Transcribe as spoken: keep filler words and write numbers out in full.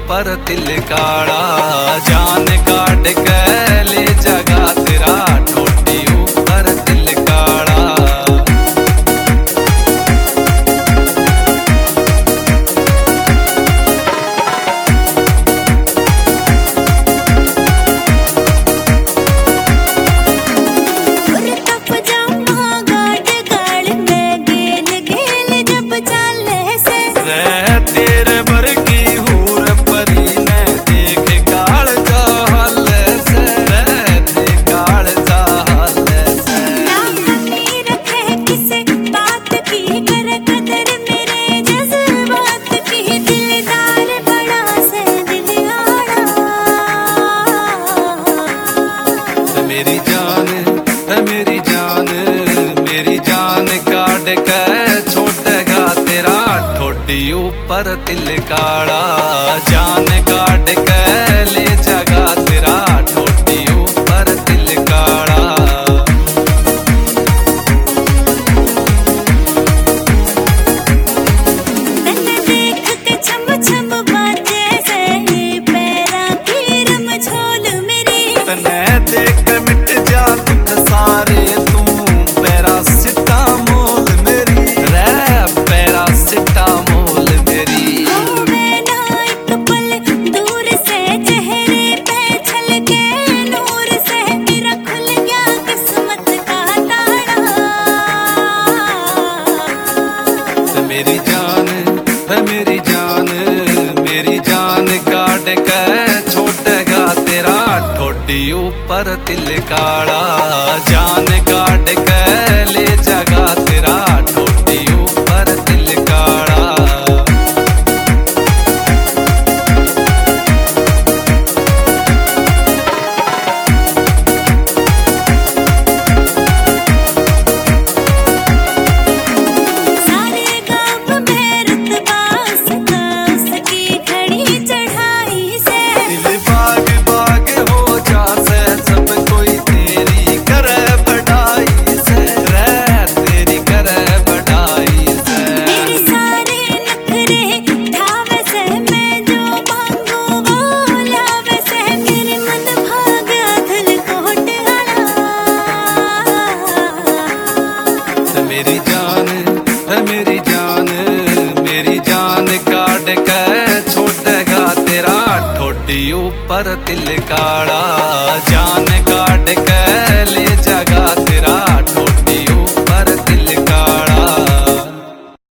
ऊपर तिल काड़ा, जान काट के ले जगा तेरा ठोडी ऊपर तिल काड़ा। तेरे बर की हूर परी ने देख काल चाल से, देख काल चाल से। रखे किसे बात की कर कदर मेरे जज्बात की, दिलदार बड़ा से दिल आड़ा। मेरी जान मेरी जान मेरी जान काट के छोटेगा तेरा ठोडी ऊपर तिल काड़ा, जान काट के ले जगा तेरा ठोडी ऊपर तिल काड़ा। तन्ने देख के छम छम बाजे से पैरा की रम झोल मेरी, तन्ने देख के मिट जात सारे तू पैरा सिटा मोल मेरी, रे पैरा सिटा मोल मेरी। मेरी जान मेरी जान मेरी जान काट के छोटेगा तेरा ठोडी ऊपर तिल काड़ा, जान काट के ले जगा तेरा ठोडी ऊपर तिल काड़ा। मेरी जान मेरी जान मेरी जान काट के छोटेगा तेरा ठोडी ऊपर तिल काड़ा, जान काट